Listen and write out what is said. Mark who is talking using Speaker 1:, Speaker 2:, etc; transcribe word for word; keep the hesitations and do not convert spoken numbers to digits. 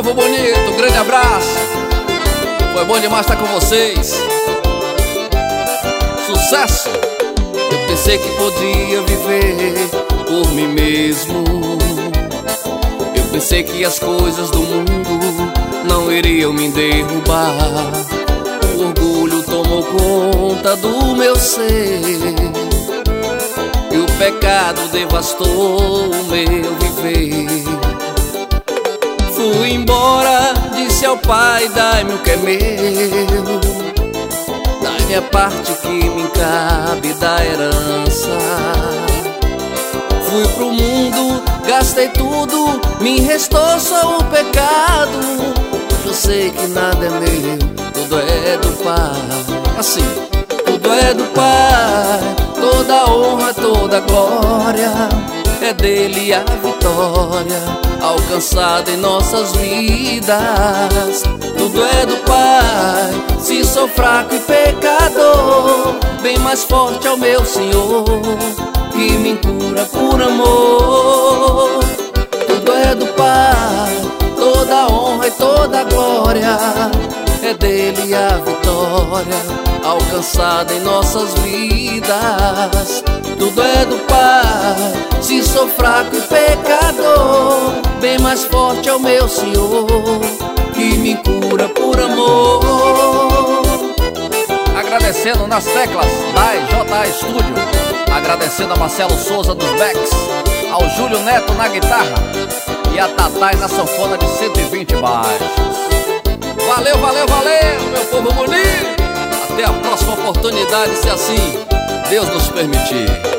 Speaker 1: povo bonito, um grande abraço. Foi bom demais estar com vocês. Sucesso! Eu pensei que podia viver por mim mesmo. Eu pensei que as coisas do mundo não iriam me derrubar. O orgulho tomou conta do meu ser e o pecado devastou o meu viver. Fui embora, disse ao Pai: dai-me o que é meu, dai-me a parte que me cabe da herança. Fui pro mundo, gastei tudo, me restou só o pecado. Hoje eu sei que nada é meu, tudo é do Pai. Assim, tudo é do Pai, toda honra, toda glória é dele a vitória alcançada em nossas vidas. Tudo é do Pai, se sou fraco e pecador, bem mais forte é o meu Senhor, que me cura por amor. Tudo é do Pai, toda honra e toda glória é dele a vitória alcançada em nossas vidas. Tudo é do Pai, se sou fraco e pecador, bem mais forte é o meu Senhor, que me cura por amor. Agradecendo nas teclas da E J A Studio, agradecendo a Marcelo Souza dos Becks, ao Júlio Neto na guitarra e a Tatai na sanfona de cento e vinte baixos. Valeu, valeu, valeu, meu povo bonito. Até a próxima oportunidade, se assim Deus nos permitir.